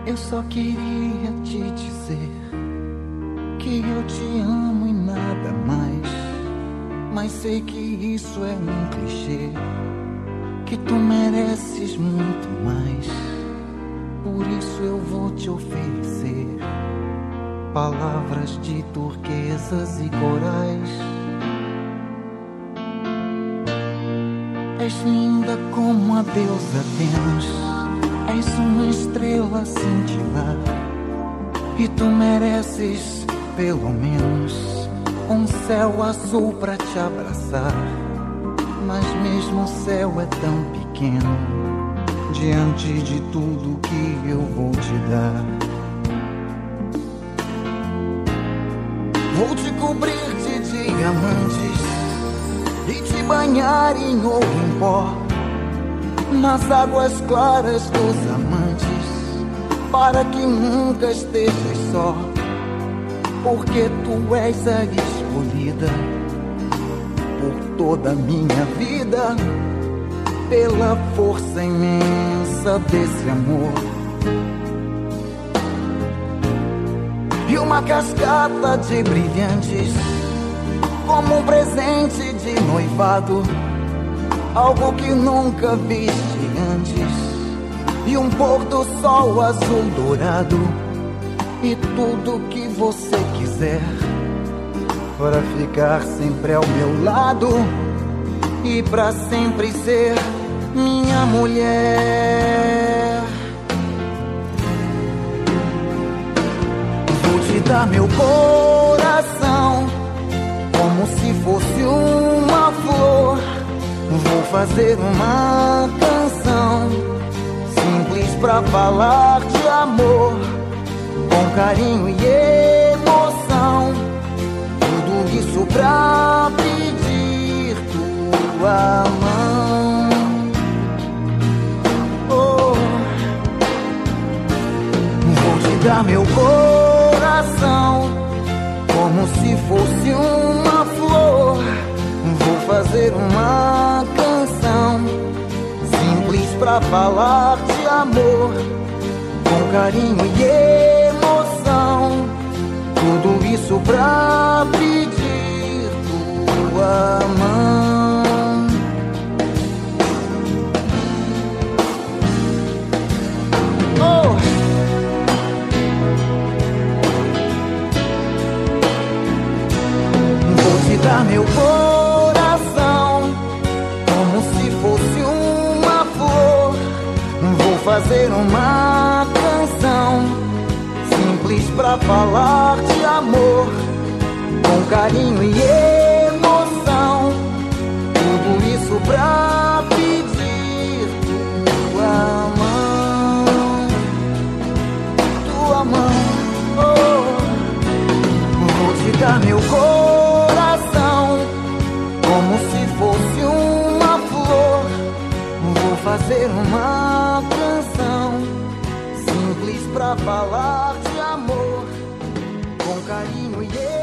Eu só queria te dizer que eu te amo e nada mais. Mas sei que isso é um clichê, que tu mereces muito mais. Por isso eu vou te oferecer palavras de turquesas e corais. És linda como a deusa Vênus, és uma estrela a cintilar. E tu mereces pelo menos um céu azul pra te abraçar. Mas mesmo o céu é tão pequeno diante de tudo que eu vou te dar. Vou te cobrir de diamantes e te banhar em ouro em pó, nas águas claras dos amantes, para que nunca estejas só. Porque tu és a escolhida por toda a minha vida, pela força imensa desse amor. E uma cascata de brilhantes, como um presente de noivado, algo que nunca viste antes. E um pôr do sol azul dourado, e tudo que você quiser, para ficar sempre ao meu lado e pra sempre ser minha mulher. Vou te dar meu coração como se fosse uma flor. Vou fazer uma canção simples pra falar de amor, com carinho e emoção. Tudo isso pra pedir tua mão. Oh. Vou te dar meu coração como se fosse uma flor. Vou fazer uma canção simples pra falar de amor, com carinho e emoção. Tudo isso pra pedir tua mão. Oh. Vou te dar meu coração como se fosse uma flor. Vou fazer uma canção simples pra falar de amor, com carinho e emoção. Tudo isso pra pedir tua mão. Tua mão. Oh. Vou te dar meu coração como se fosse uma flor. Vou fazer uma canção simples pra falar de amor, com carinho e